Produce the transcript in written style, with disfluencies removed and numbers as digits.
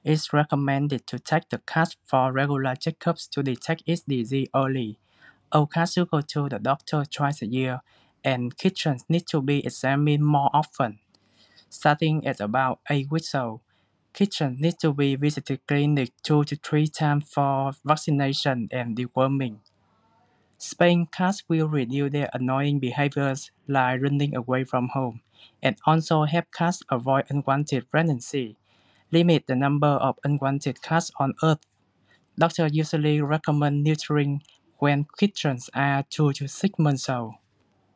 It's recommended to take the cat for regular checkups to detect its disease early. All cats should go to the doctor twice a year, and kittens need to be examined more often. Starting at about 8 weeks old, kittens need to be visited clinic 2 to 3 times for vaccination and deworming. Spaying cats will reduce their annoying behaviors like running away from home, and also help cats avoid unwanted pregnancy. Limit the number of unwanted cats on Earth. Doctors usually recommend neutering when kittens are 2 to 6 months old.